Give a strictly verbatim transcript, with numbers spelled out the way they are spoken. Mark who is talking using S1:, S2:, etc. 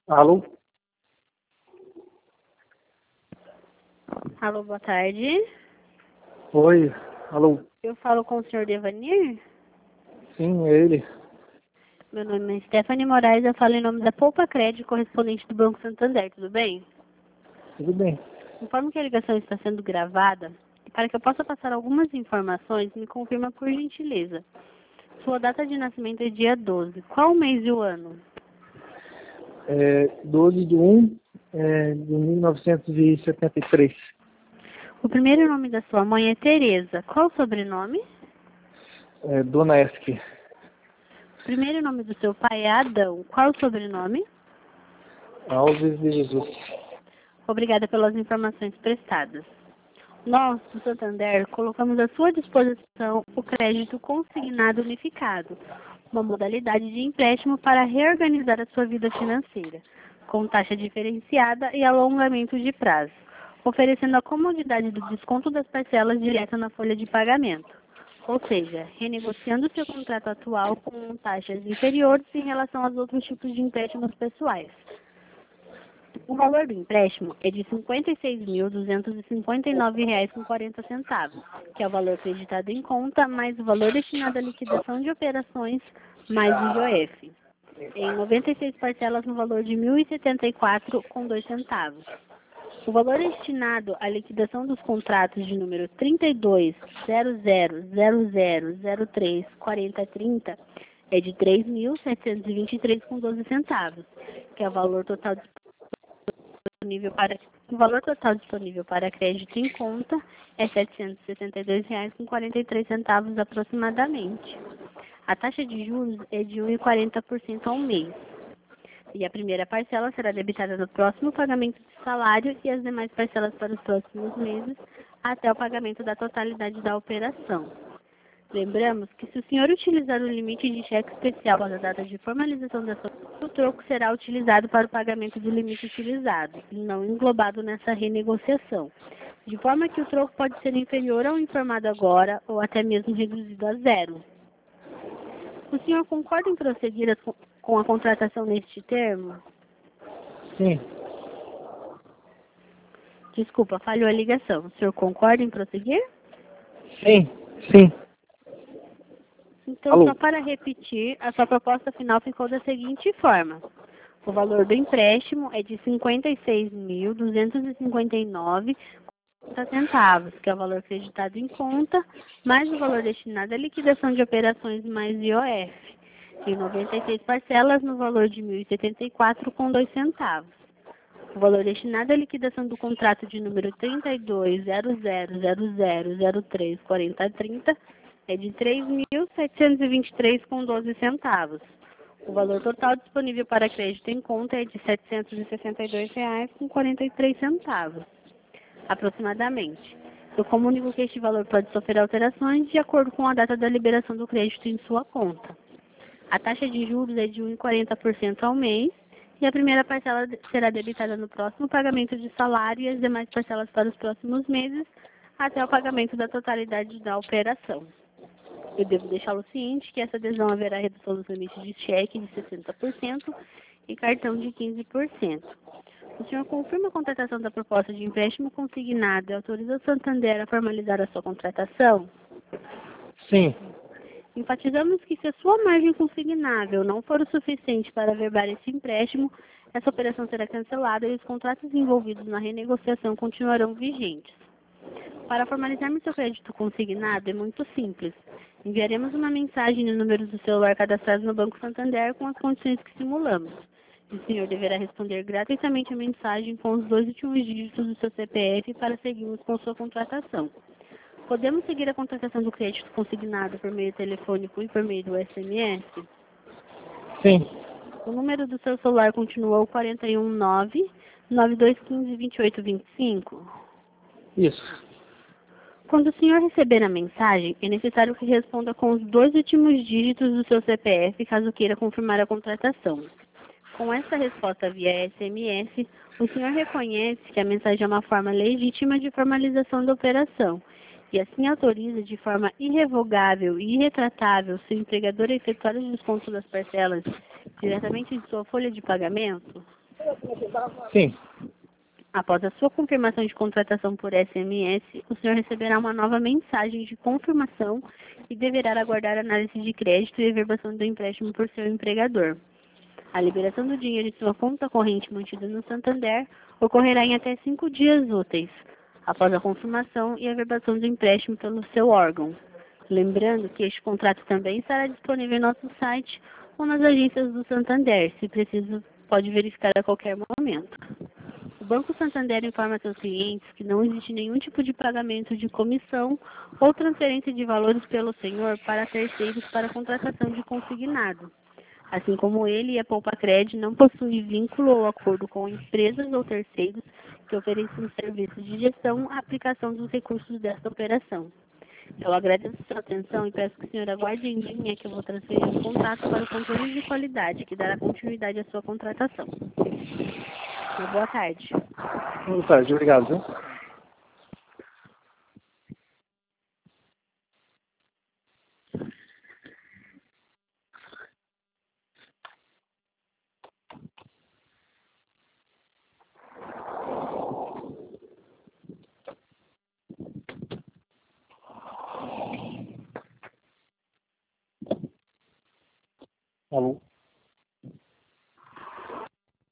S1: Alô?
S2: Alô, boa tarde.
S1: Oi, alô?
S2: Eu falo com o senhor Devanir?
S1: Sim, é ele.
S2: Meu nome é Stephanie Moraes, eu falo em nome da Poupa Crédito, correspondente do Banco Santander, tudo bem?
S1: Tudo bem.
S2: Informo que a ligação está sendo gravada e para que eu possa passar algumas informações, me confirma por gentileza. Sua data de nascimento é dia doze. Qual o mês e o ano?
S1: É doze de um é, de mil novecentos e setenta e três.
S2: O primeiro nome da sua mãe é Tereza. Qual o sobrenome?
S1: É, Dona Esque.
S2: O primeiro nome do seu pai é Adão. Qual o sobrenome?
S1: Alves de Jesus.
S2: Obrigada pelas informações prestadas. Nós, do Santander, colocamos à sua disposição o crédito consignado unificado, uma modalidade de empréstimo para reorganizar a sua vida financeira, com taxa diferenciada e alongamento de prazo, oferecendo a comodidade do desconto das parcelas direto na folha de pagamento, ou seja, renegociando seu contrato atual com taxas inferiores em relação aos outros tipos de empréstimos pessoais. O valor do empréstimo é de cinquenta e seis mil, duzentos e cinquenta e nove reais e quarenta centavos, que é o valor acreditado em conta, mais o valor destinado à liquidação de operações, mais o I O F, em noventa e seis parcelas no valor de mil e setenta e quatro reais e dois centavos. O valor destinado à liquidação dos contratos de número trinta e dois, zero zero, zero zero, zero três, quarenta, trinta é de três mil setecentos e vinte e três reais e doze centavos, que é o valor total disponível para o valor total disponível para crédito em conta é setecentos e sessenta e dois reais e quarenta e três centavos aproximadamente. A taxa de juros é de um vírgula quarenta por cento ao mês. E a primeira parcela será debitada no próximo pagamento de salário e as demais parcelas para os próximos meses até o pagamento da totalidade da operação. Lembramos que se o senhor utilizar o limite de cheque especial para a data de formalização da sua, o troco será utilizado para o pagamento do limite utilizado, e não englobado nessa renegociação, de forma que o troco pode ser inferior ao informado agora ou até mesmo reduzido a zero. O senhor concorda em prosseguir as, com a contratação neste termo?
S1: Sim,
S2: Desculpa, falhou a ligação. O senhor concorda em prosseguir?
S1: sim, sim.
S2: Então,
S1: Alô?
S2: só para repetir, a sua proposta final ficou da seguinte forma. O valor do empréstimo é de cinquenta e seis mil, duzentos e cinquenta e nove reais e quarenta centavos, que é o valor acreditado em conta, mais o valor destinado à liquidação de operações mais I O F, em noventa e seis parcelas no valor de mil e setenta e quatro reais e dois centavos. O valor destinado à liquidação do contrato de número trinta e dois, zero zero, zero zero, zero três, quarenta, trinta é de três mil setecentos e vinte e três reais e doze centavos. O valor total disponível para crédito em conta é de setecentos e sessenta e dois reais e quarenta e três centavos, aproximadamente. Eu comunico que este valor pode sofrer alterações de acordo com a data da liberação do crédito em sua conta. A taxa de juros é de um vírgula quarenta por cento ao mês e a primeira parcela será debitada no próximo pagamento de salário e as demais parcelas para os próximos meses até o pagamento da totalidade da operação. Eu devo deixá-lo ciente que essa adesão haverá redução dos limites de cheque de sessenta por cento e cartão de quinze por cento. O senhor confirma a contratação da proposta de empréstimo consignado e autoriza o Santander a formalizar a sua contratação?
S1: Sim,
S2: Enfatizamos que se a sua margem consignável não for o suficiente para averbar esse empréstimo, essa operação será cancelada e os contratos envolvidos na renegociação continuarão vigentes. Para formalizarmos seu crédito consignado é muito simples. Enviaremos uma mensagem no número do celular cadastrado no Banco Santander com as condições que simulamos. O senhor deverá responder gratuitamente a mensagem com os dois últimos dígitos do seu C P F para seguirmos com sua contratação. Podemos seguir a contratação do crédito consignado por meio telefônico e por meio do S M S?
S1: sim.
S2: O número do seu celular continua o quatro um nove, nove dois um cinco, dois oito dois cinco?
S1: Isso.
S2: Quando o senhor receber a mensagem, é necessário que responda com os dois últimos dígitos do seu C P F, caso queira confirmar a contratação. Com essa resposta via S M S, o senhor reconhece que a mensagem é uma forma legítima de formalização da operação e assim autoriza de forma irrevogável e irretratável seu empregador a efetuar o desconto das parcelas diretamente em sua folha de pagamento?
S1: Sim.
S2: Após a sua confirmação de contratação por S M S, o senhor receberá uma nova mensagem de confirmação e deverá aguardar a análise de crédito e averbação do empréstimo por seu empregador. A liberação do dinheiro de sua conta corrente mantida no Santander ocorrerá em até cinco dias úteis, após a confirmação e averbação do empréstimo pelo seu órgão. Lembrando que este contrato também estará disponível em nosso site ou nas agências do Santander, se preciso, pode verificar a qualquer momento. O Banco Santander informa seus clientes que não existe nenhum tipo de pagamento de comissão ou transferência de valores pelo senhor para terceiros para contratação de consignado. Assim como ele e a Poupacred não possuem vínculo ou acordo com empresas ou terceiros que ofereçam serviços de gestão à aplicação dos recursos desta operação. Eu agradeço sua atenção e peço que o senhor aguarde em linha que eu vou transferir um contato para o controle de qualidade, que dará continuidade à sua contratação. Uma boa tarde.
S1: Boa tarde, obrigado. Viu? Alô?